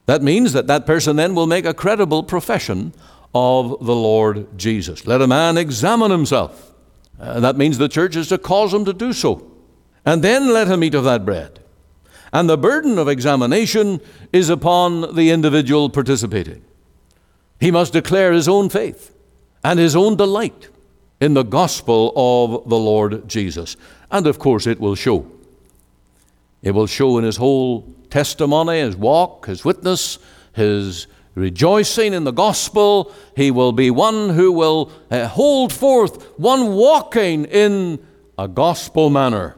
That means that that person then will make a credible profession of the Lord Jesus. Let a man examine himself. That means the church is to cause him to do so. And then let him eat of that bread. And the burden of examination is upon the individual participating. He must declare his own faith and his own delight in the gospel of the Lord Jesus. And of course it will show. It will show in his whole testimony, his walk, his witness, his rejoicing in the gospel. He will be one who will hold forth, one walking in a gospel manner.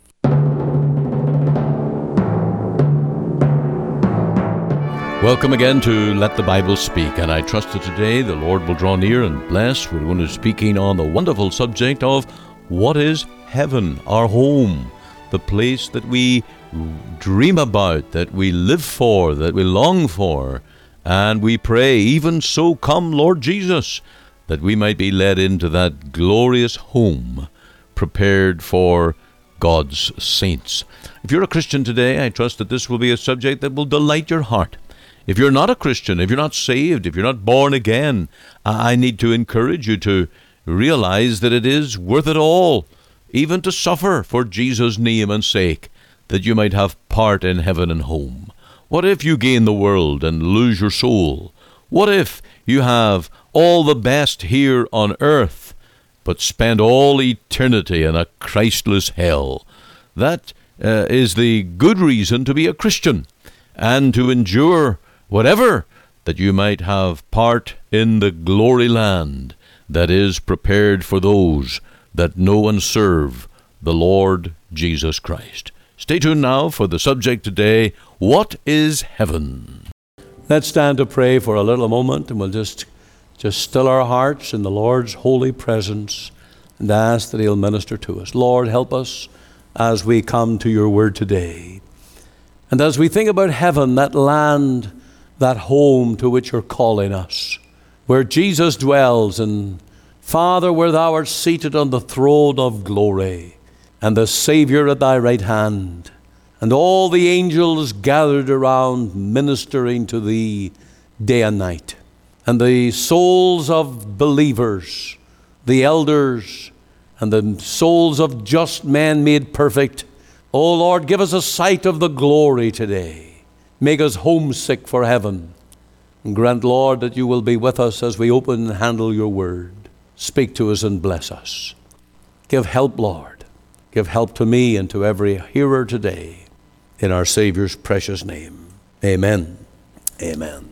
Welcome again to Let the Bible Speak, and I trust that today the Lord will draw near and bless. We're going to be speaking on the wonderful subject of what is heaven, our home, the place that we dream about, that we live for, that we long for, and we pray, even so come Lord Jesus, that we might be led into that glorious home prepared for God's saints. If you're a Christian today, I trust that this will be a subject that will delight your heart. If you're not a Christian, if you're not saved, if you're not born again, I need to encourage you to realize that it is worth it all, even to suffer for Jesus' name and sake, that you might have part in heaven and home. What if you gain the world and lose your soul? What if you have all the best here on earth, but spend all eternity in a Christless hell? That is the good reason to be a Christian and to endure whatever, that you might have part in the glory land that is prepared for those that know and serve the Lord Jesus Christ. Stay tuned now for the subject today, what is heaven? Let's stand to pray for a little moment, and we'll just still our hearts in the Lord's holy presence and ask that He'll minister to us. Lord, help us as we come to your word today. And as we think about heaven, that land, that home to which you're calling us, where Jesus dwells, and Father, where thou art seated on the throne of glory, and the Savior at thy right hand, and all the angels gathered around ministering to thee day and night, and the souls of believers, the elders, and the souls of just men made perfect. O Lord, give us a sight of the glory today. Make us homesick for heaven. And grant, Lord, that you will be with us as we open and handle your word. Speak to us and bless us. Give help, Lord. Give help to me and to every hearer today. In our Savior's precious name. Amen. Amen.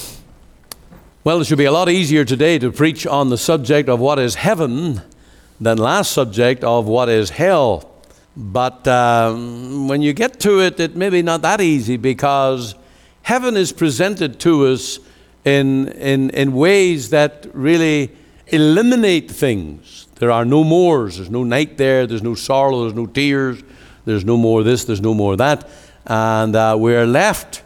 Well, it should be a lot easier today to preach on the subject of what is heaven than last subject of what is hell. But when you get to it, it may be not that easy, because heaven is presented to us in ways that really eliminate things. There are no mores. There's no night there. There's no sorrow. There's no tears. There's no more this. There's no more that. And we're left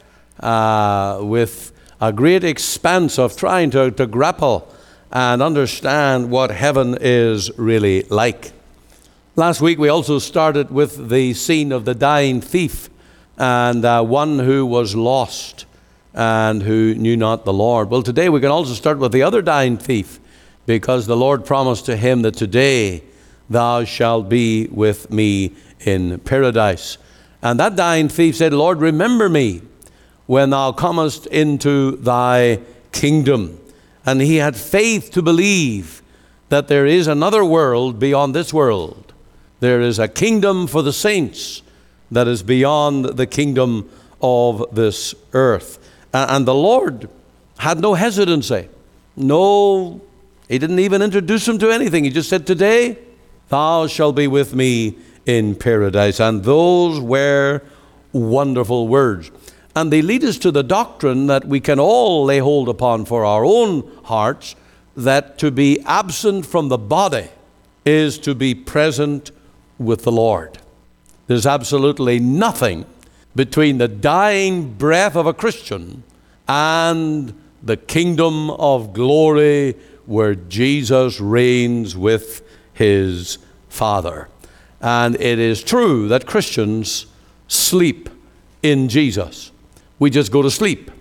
with a great expanse of trying to grapple and understand what heaven is really like. Last week we also started with the scene of the dying thief and one who was lost and who knew not the Lord. Well, today we can also start with the other dying thief, because the Lord promised to him that today thou shalt be with me in paradise. And that dying thief said, Lord, remember me when thou comest into thy kingdom. And he had faith to believe that there is another world beyond this world. There is a kingdom for the saints that is beyond the kingdom of this earth. And the Lord had no hesitancy. No, he didn't even introduce him to anything. He just said, today thou shalt be with me in paradise. And those were wonderful words. And they lead us to the doctrine that we can all lay hold upon for our own hearts, that to be absent from the body is to be present with the Lord. There's absolutely nothing between the dying breath of a Christian and the kingdom of glory where Jesus reigns with his Father. And it is true that Christians sleep in Jesus. We just go to sleep.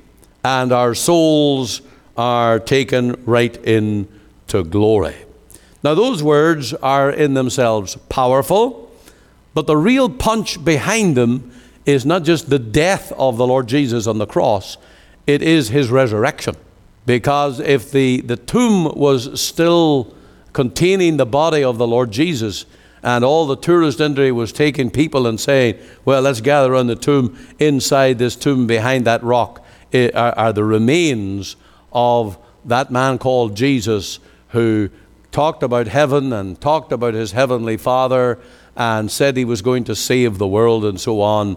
and our souls are taken right into glory. Now, those words are in themselves powerful, but the real punch behind them is not just the death of the Lord Jesus on the cross, it is his resurrection. Because if the tomb was still containing the body of the Lord Jesus, and all the tourist industry was taking people and saying, well, let's gather around the tomb, inside this tomb behind that rock are the remains of that man called Jesus, who talked about heaven and talked about his heavenly Father and said he was going to save the world and so on.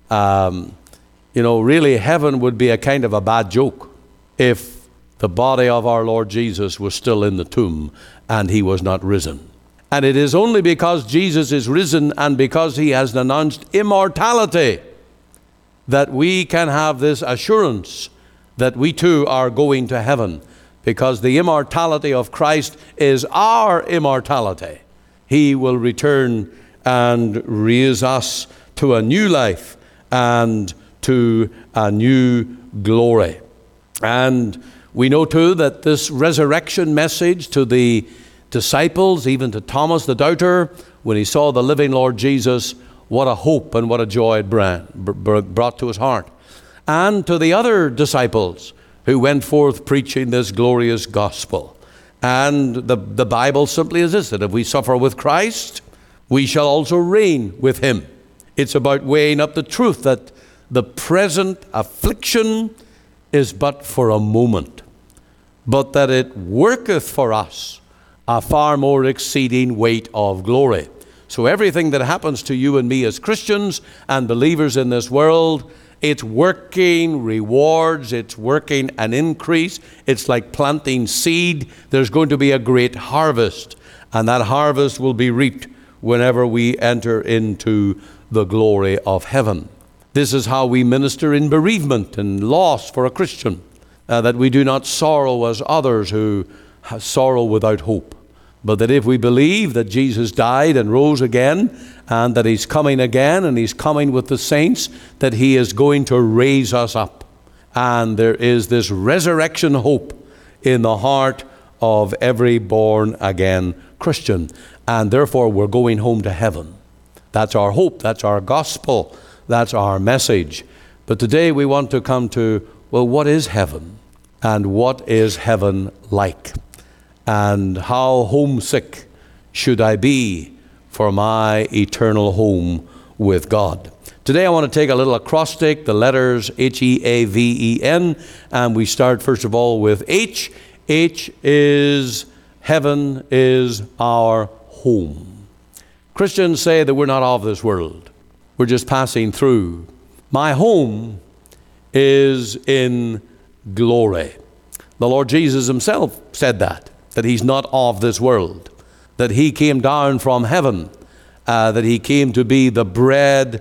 Really heaven would be a kind of a bad joke if the body of our Lord Jesus was still in the tomb and he was not risen. And it is only because Jesus is risen and because he has announced immortality that we can have this assurance that we too are going to heaven, because the immortality of Christ is our immortality. He will return and raise us to a new life and to a new glory. And we know too that this resurrection message to the disciples, even to Thomas the doubter, when he saw the living Lord Jesus, what a hope and what a joy it brought to his heart. And to the other disciples who went forth preaching this glorious gospel. And the Bible simply is this, that if we suffer with Christ, we shall also reign with him. It's about weighing up the truth that the present affliction is but for a moment, but that it worketh for us a far more exceeding weight of glory. So everything that happens to you and me as Christians and believers in this world, it's working rewards, it's working an increase. It's like planting seed. There's going to be a great harvest, and that harvest will be reaped whenever we enter into the glory of heaven. This is how we minister in bereavement and loss for a Christian, that we do not sorrow as others who sorrow without hope, but that if we believe that Jesus died and rose again, and that he's coming again, and he's coming with the saints, that he is going to raise us up. And there is this resurrection hope in the heart of every born again Christian. And therefore we're going home to heaven. That's our hope, that's our gospel, that's our message. But today we want to come to, well, what is heaven? And what is heaven like? And how homesick should I be for my eternal home with God? Today I want to take a little acrostic, the letters H-E-A-V-E-N, and we start first of all with H. H is heaven is our home. Christians say that we're not of this world. We're just passing through. My home is in glory. The Lord Jesus himself said that he's not of this world, that he came down from heaven, that he came to be the bread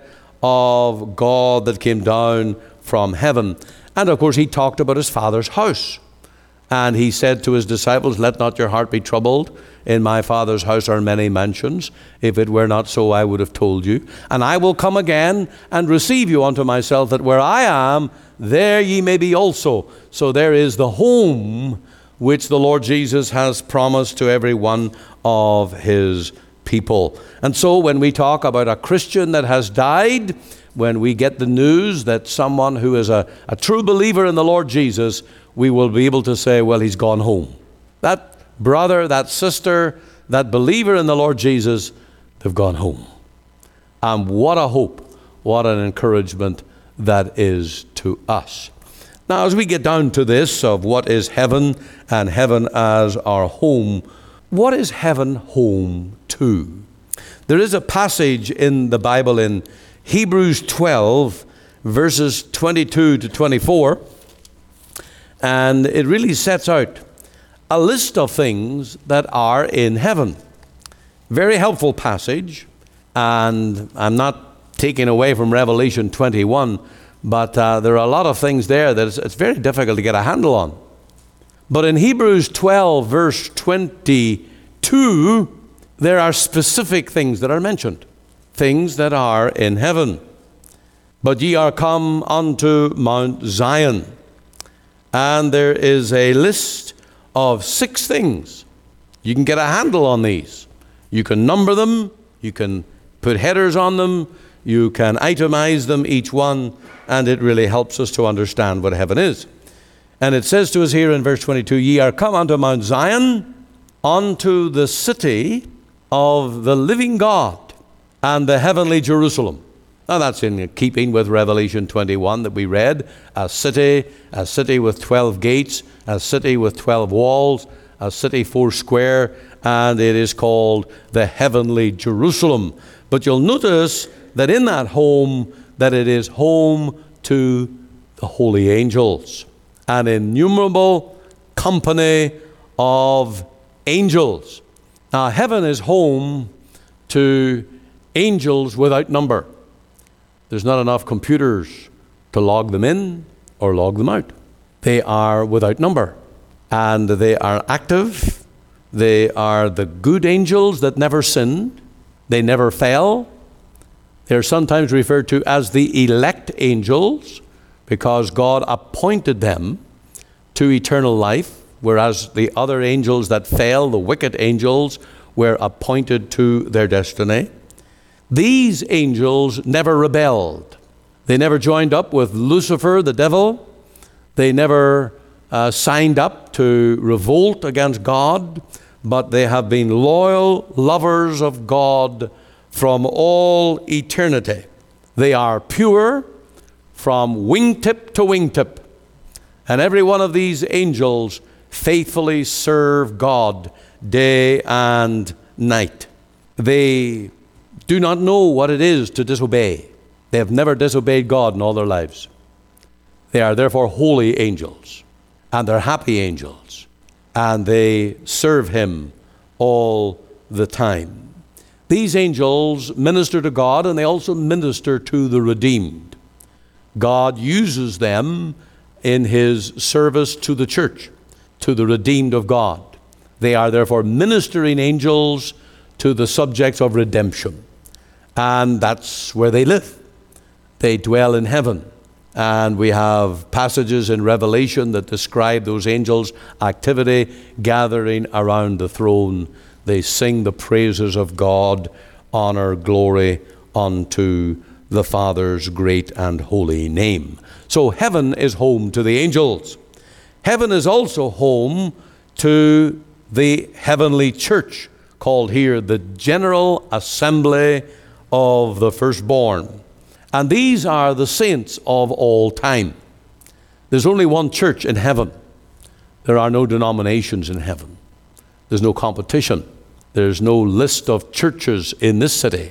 of God that came down from heaven. And of course he talked about his Father's house. And he said to his disciples, let not your heart be troubled. In my Father's house are many mansions. If it were not so, I would have told you. And I will come again and receive you unto myself, that where I am, there ye may be also. So there is the home which the Lord Jesus has promised to every one of his people. And so when we talk about a Christian that has died, when we get the news that someone who is a true believer in the Lord Jesus, we will be able to say, well, he's gone home. That brother, that sister, that believer in the Lord Jesus, they've gone home. And what a hope, what an encouragement that is to us. Now, as we get down to this of what is heaven and heaven as our home, what is heaven home to? There is a passage in the Bible in Hebrews 12, verses 22 to 24, and it really sets out a list of things that are in heaven. Very helpful passage, and I'm not taking away from Revelation 21, but there are a lot of things there that it's very difficult to get a handle on. But in Hebrews 12, verse 22, there are specific things that are mentioned, things that are in heaven. But ye are come unto Mount Zion, And there is a list of 6 things. You can get a handle on these. You can number them. You can put headers on them. You can itemize them, each one, and it really helps us to understand what heaven is. And it says to us here in verse 22, ye are come unto Mount Zion, unto the city of the living God, and the heavenly Jerusalem. Now that's in keeping with Revelation 21 that we read, a city with 12 gates, a city with 12 walls, a city 4 square, and it is called the heavenly Jerusalem. But you'll notice that in that home, that it is home to the holy angels, an innumerable company of angels. Now, heaven is home to angels without number. There's not enough computers to log them in or log them out. They are without number, and they are active. They are the good angels that never sinned. They never fail. They're sometimes referred to as the elect angels because God appointed them to eternal life, whereas the other angels that fell, the wicked angels, were appointed to their destiny. These angels never rebelled. They never joined up with Lucifer, the devil. They never signed up to revolt against God, but they have been loyal lovers of God from all eternity. They are pure from wingtip to wingtip. And every one of these angels faithfully serve God day and night. They do not know what it is to disobey. They have never disobeyed God in all their lives. They are therefore holy angels, and they're happy angels, and they serve Him all the time. These angels minister to God, and they also minister to the redeemed. God uses them in His service to the church, to the redeemed of God. They are therefore ministering angels to the subjects of redemption. And that's where they live. They dwell in heaven. And we have passages in Revelation that describe those angels' activity gathering around the throne. They sing the praises of God, honor, glory unto the Father's great and holy name. So heaven is home to the angels. Heaven is also home to the heavenly church, called here the General Assembly of the Firstborn. And these are the saints of all time. There's only one church in heaven. There are no denominations in heaven. There's no competition. There's no list of churches in this city.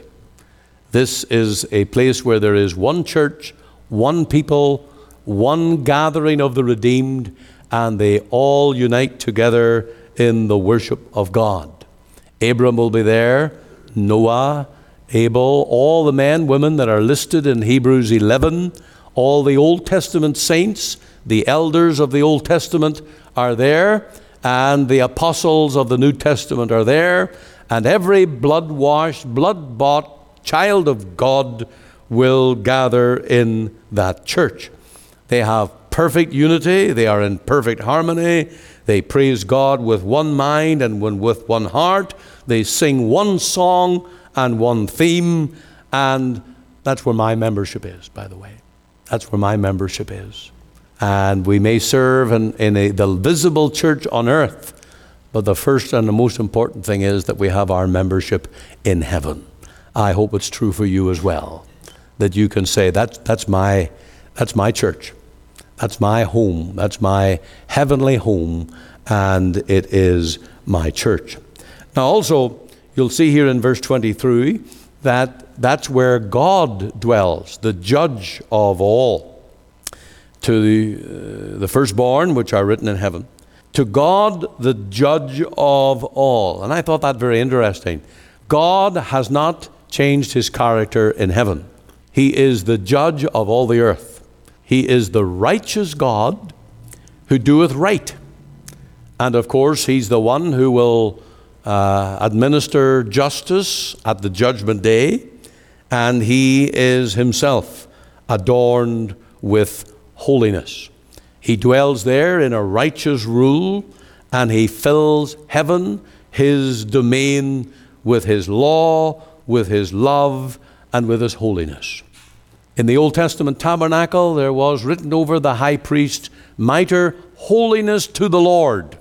This is a place where there is one church, one people, one gathering of the redeemed, and they all unite together in the worship of God. Abram will be there, Noah, Abel, all the men, women that are listed in Hebrews 11, all the Old Testament saints, the elders of the Old Testament are there, and the apostles of the New Testament are there, and every blood-washed, blood-bought child of God will gather in that church. They have perfect unity. They are in perfect harmony. They praise God with one mind and with one heart. They sing one song and one theme, and that's where my membership is, by the way. That's where my membership is. And we may serve in the visible church on earth, but the first and the most important thing is that we have our membership in heaven. I hope it's true for you as well, that you can say, that's my church. That's my home. That's my heavenly home, and it is my church. Now also, you'll see here in verse 23 that that's where God dwells, the judge of all. To the firstborn, which are written in heaven. To God, the judge of all. And I thought that very interesting. God has not changed His character in heaven. He is the judge of all the earth. He is the righteous God who doeth right. And of course, He's the one who will administer justice at the judgment day, and He is Himself adorned with holiness. He dwells there in a righteous rule, and he fills heaven, his domain, with his law, with his love, and with his holiness. In the Old Testament tabernacle, there was written over the high priest's mitre, "Holiness to the Lord."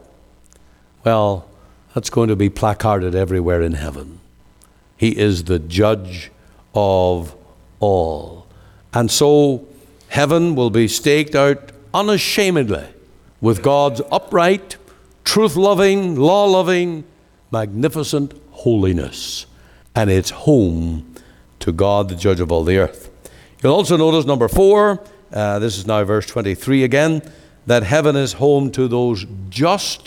Well, that's going to be placarded everywhere in heaven. He is the judge of all. And so heaven will be staked out unashamedly with God's upright, truth-loving, law-loving, magnificent holiness. And it's home to God, the judge of all the earth. You'll also notice number 4, this is now verse 23 again, that heaven is home to those just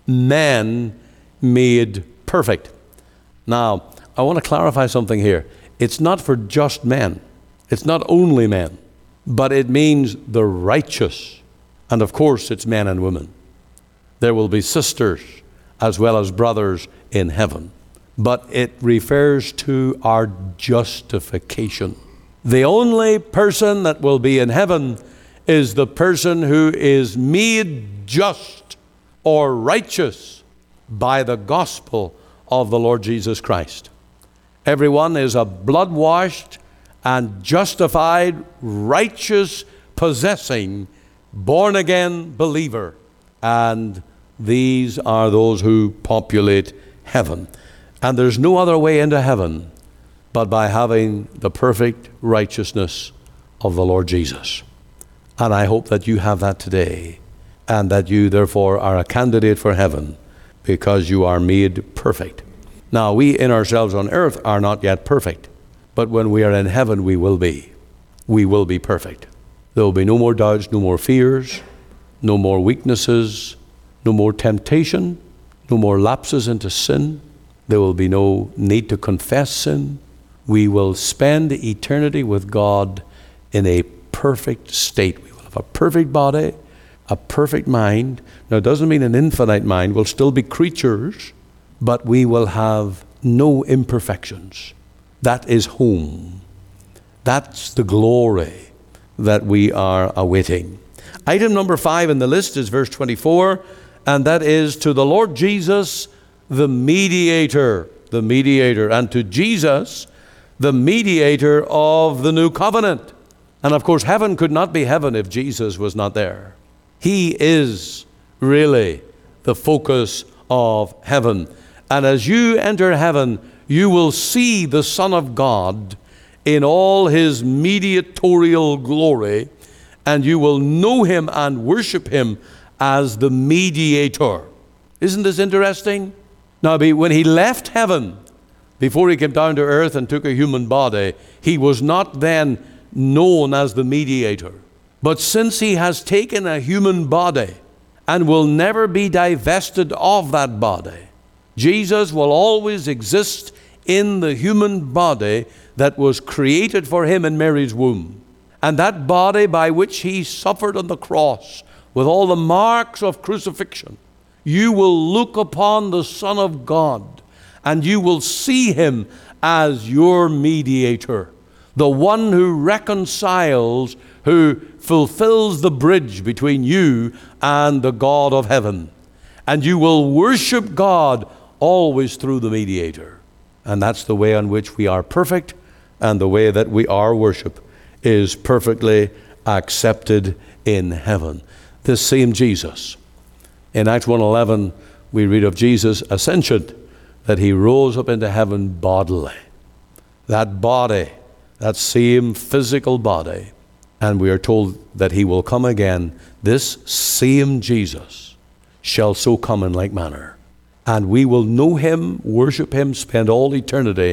men made perfect. Now, I want to clarify something here. It's not for just men. It's not only men, but it means the righteous. And of course, it's men and women. There will be sisters as well as brothers in heaven. But it refers to our justification. The only person that will be in heaven is the person who is made just or righteous by the gospel of the Lord Jesus Christ. Everyone is a blood-washed and justified, righteous, possessing, born-again believer. And these are those who populate heaven. And there's no other way into heaven but by having the perfect righteousness of the Lord Jesus. And I hope that you have that today, and that you therefore are a candidate for heaven because you are made perfect. Now, we in ourselves on earth are not yet perfect, but when we are in heaven, we will be. We will be perfect. There will be no more doubts, no more fears, no more weaknesses, no more temptation, no more lapses into sin. There will be no need to confess sin. We will spend eternity with God in a perfect state. We will have a perfect body, a perfect mind. Now, it doesn't mean an infinite mind. We'll still be creatures, but we will have no imperfections. That is home. That's the glory that we are awaiting. Item number 5 in the list is verse 24, and that is to the Lord Jesus, the mediator, and to Jesus, the mediator of the new covenant. And of course, heaven could not be heaven if Jesus was not there. He is really the focus of heaven. And as you enter heaven, you will see the Son of God in all his mediatorial glory, and you will know him and worship him as the mediator. Isn't this interesting? Now, when he left heaven, before he came down to earth and took a human body, he was not then known as the mediator. But since he has taken a human body and will never be divested of that body, Jesus will always exist in the human body that was created for him in Mary's womb. And that body by which he suffered on the cross with all the marks of crucifixion, you will look upon the Son of God and you will see him as your mediator, the one who reconciles, who fulfills the bridge between you and the God of heaven. And you will worship God always through the mediator. And that's the way in which we are perfect, and the way that we are worship is perfectly accepted in heaven. This same Jesus. In Acts 1:11, we read of Jesus' ascension, that he rose up into heaven bodily. That body, that same physical body. And we are told that he will come again. This same Jesus shall so come in like manner. And we will know him, worship him, spend all eternity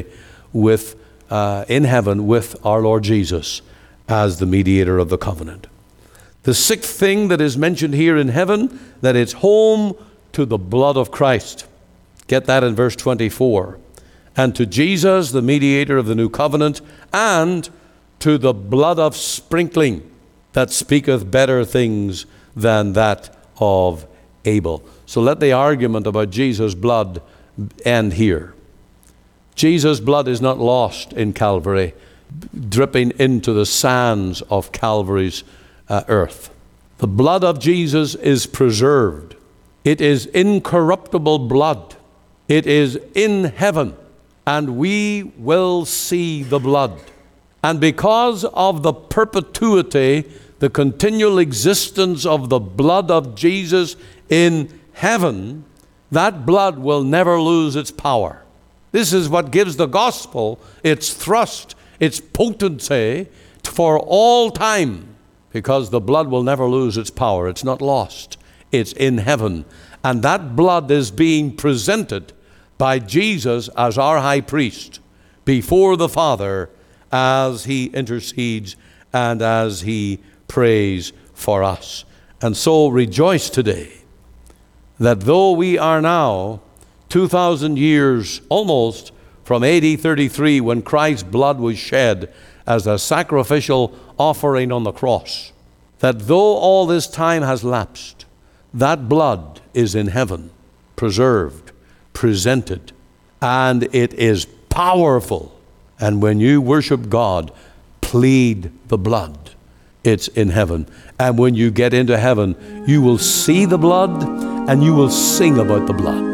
in heaven with our Lord Jesus as the mediator of the covenant. The 6th thing that is mentioned here in heaven, that it's home to the blood of Christ. Get that in verse 24. And to Jesus, the mediator of the new covenant, and to the blood of sprinkling that speaketh better things than that of Abel. So let the argument about Jesus' blood end here. Jesus' blood is not lost in Calvary, dripping into the sands of Calvary's earth. The blood of Jesus is preserved. It is incorruptible blood. It is in heaven, and we will see the blood. And because of the perpetuity, the continual existence of the blood of Jesus in heaven, that blood will never lose its power. This is what gives the gospel its thrust, its potency for all time, because the blood will never lose its power. It's not lost. It's in heaven. And that blood is being presented by Jesus as our high priest before the Father as he intercedes and as he prays for us. And so rejoice today that though we are now 2,000 years almost from AD 33, when Christ's blood was shed as a sacrificial offering on the cross, that though all this time has lapsed, that blood is in heaven, preserved, presented, and it is powerful. And when you worship God, plead the blood. It's in heaven. And when you get into heaven, you will see the blood and you will sing about the blood.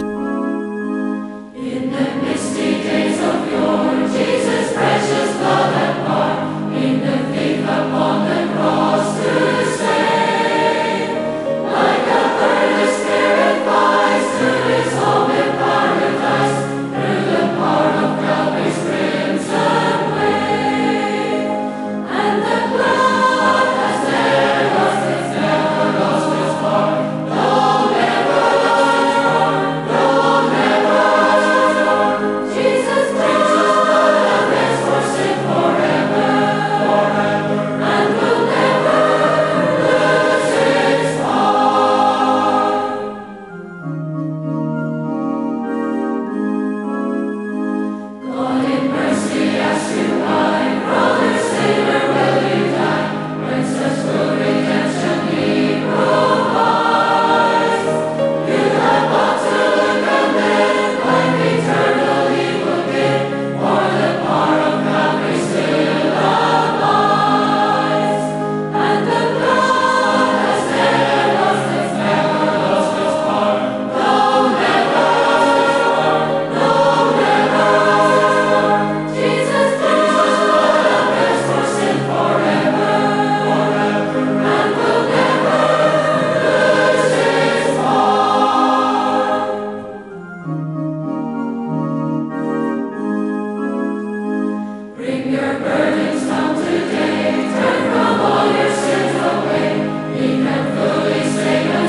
In the misty days of yore, Jesus' precious blood had poured, in the thief upon the cross to save. Like a bird the Spirit flies to his home in paradise, through the power of Calvary's crimson wave. And the blood has never lost its power, no, never lost its power, no, never lost its power. Jesus' blood avails for sin forever, and will never lose its power. God in mercy asks you why, brother, Savior, will you die, when such good redemption he provides? You have but to look and then life eternal he will give, for the power of Calvary still abides. And the blood has never lost its power, no, never lost its power, no, never lost its power. Jesus' blood avails for sin forever, and will never lose its power. Bring your burdens down today, turn from all your sins away. He can fully save and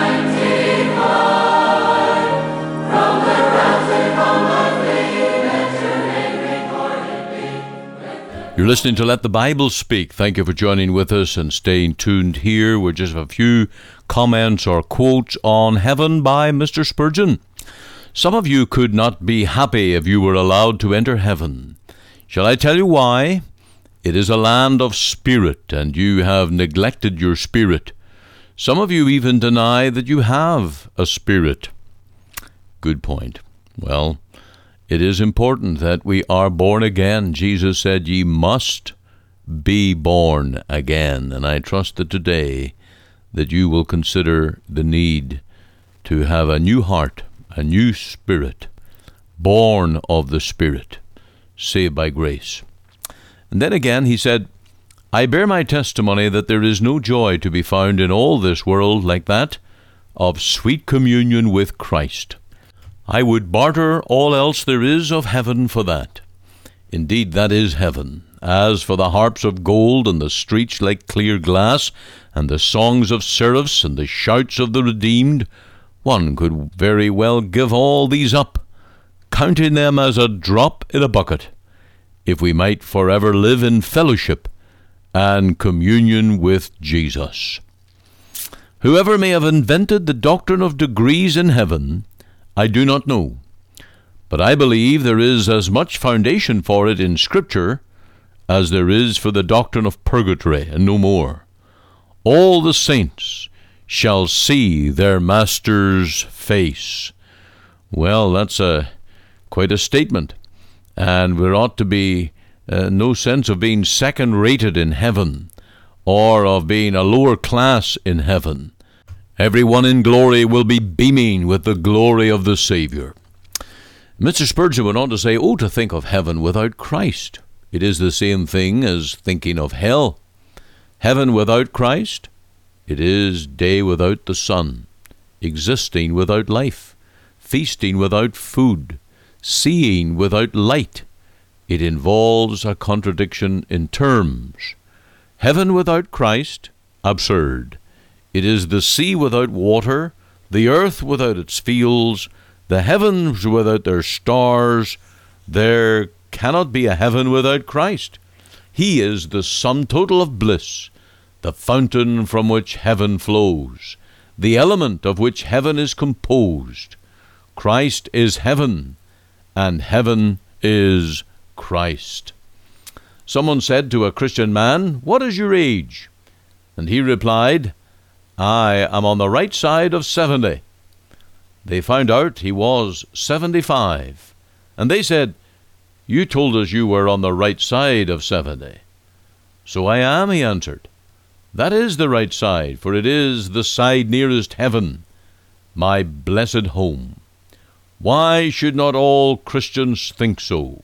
sanctify. From the wrath to come and flee, let your name recorded be. You're listening to Let the Bible Speak. Thank you for joining with us and staying tuned here. We're just a few comments or quotes on heaven by Mr. Spurgeon. Some of you could not be happy if you were allowed to enter heaven. Shall I tell you why? It is a land of spirit, and you have neglected your spirit. Some of you even deny that you have a spirit. Good point. Well, it is important that we are born again. Jesus said, "Ye must be born again." And I trust that today that you will consider the need to have a new heart, a new spirit, born of the Spirit, saved by grace. And then again he said, "I bear my testimony that there is no joy to be found in all this world like that of sweet communion with Christ. I would barter all else there is of heaven for that. Indeed, that is heaven. As for the harps of gold and the streets like clear glass, and the songs of seraphs and the shouts of the redeemed, one could very well give all these up, counting them as a drop in a bucket, if we might forever live in fellowship and communion with Jesus. Whoever may have invented the doctrine of degrees in heaven, I do not know, but I believe there is as much foundation for it in Scripture as there is for the doctrine of purgatory, and no more. All the saints shall see their Master's face. Well, that's quite a statement, and there ought to be no sense of being second-rated in heaven. or of being a lower class in heaven. Everyone in glory will be beaming with the glory of the Savior. Mr. Spurgeon went on to say, to think of heaven without Christ. It is the same thing as thinking of hell. Heaven without Christ, it is day without the sun, existing without life, feasting without food, seeing without light. It involves a contradiction in terms. Heaven without Christ, absurd. It is the sea without water, the earth without its fields, the heavens without their stars. There cannot be a heaven without Christ. He is the sum total of bliss, the fountain from which heaven flows, the element of which heaven is composed. Christ is heaven, and heaven is Christ. Someone said to a Christian man, "What is your age?" And he replied, "I am on the right side of 70. They found out he was 75. And they said, "You told us you were on the right side of 70. "So I am," he answered. "That is the right side, for it is the side nearest heaven, my blessed home." Why should not all Christians think so?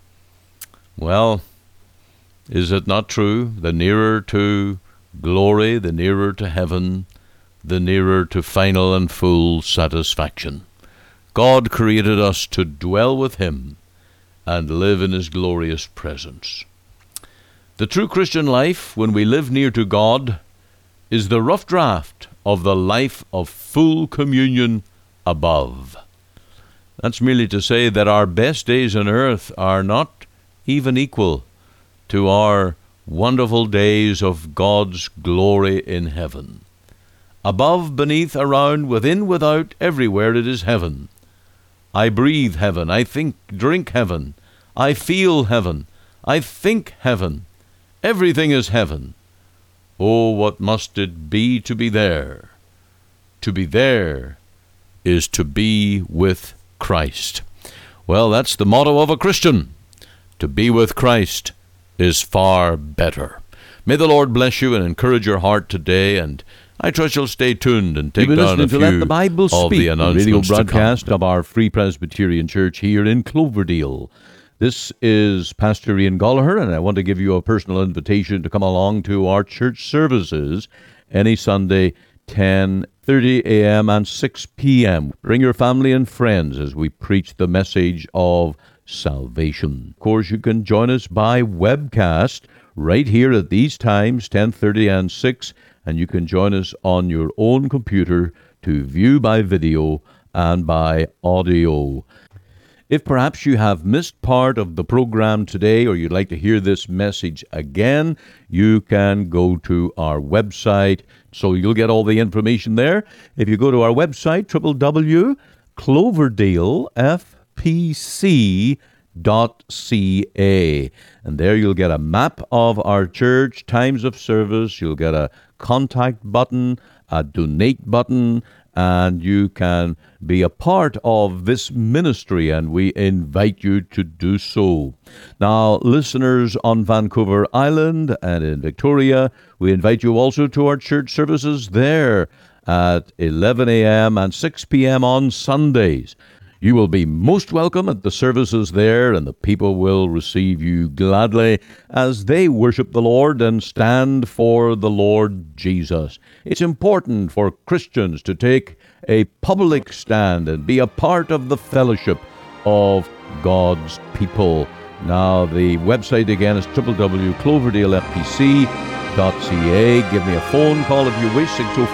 Well, is it not true? The nearer to glory, the nearer to heaven, the nearer to final and full satisfaction. God created us to dwell with Him and live in His glorious presence. The true Christian life, when we live near to God, is the rough draft of the life of full communion above. That's merely to say that our best days on earth are not even equal to our wonderful days of God's glory in heaven. Above, beneath, around, within, without, everywhere it is heaven. I breathe heaven, I think, drink heaven, I feel heaven, I think heaven. Everything is heaven. Oh, what must it be to be there? To be there is to be with Christ. Well, that's the motto of a Christian. To be with Christ is far better. May the Lord bless you and encourage your heart today, and I trust you'll stay tuned and take down a few Let the Bible of Speak, the announcements radio broadcast to come. of our Free Presbyterian Church here in Cloverdale. This is Pastor Ian Gallagher, and I want to give you a personal invitation to come along to our church services any Sunday, 10:30 a.m. and 6 p.m. Bring your family and friends as we preach the message of salvation. Of course, you can join us by webcast right here at these times, 10:30 and 6, and you can join us on your own computer to view by video and by audio. If perhaps you have missed part of the program today, or you'd like to hear this message again, you can go to our website, so you'll get all the information there. If you go to our website, www.cloverdalefpc.ca, and there you'll get a map of our church, times of service, you'll get a contact button, a donate button, and you can be a part of this ministry, and we invite you to do so. Now, listeners on Vancouver Island and in Victoria, we invite you also to our church services there at 11 a.m. and 6 p.m. on Sundays. You will be most welcome at the services there, and the people will receive you gladly as they worship the Lord and stand for the Lord Jesus. It's important for Christians to take a public stand and be a part of the fellowship of God's people. Now, the website again is www.cloverdalefpc.ca. Give me a phone call if you wish,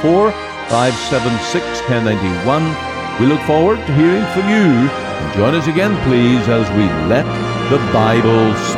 604-576-1091. We look forward to hearing from you. And join us again, please, as we let the Bible speak.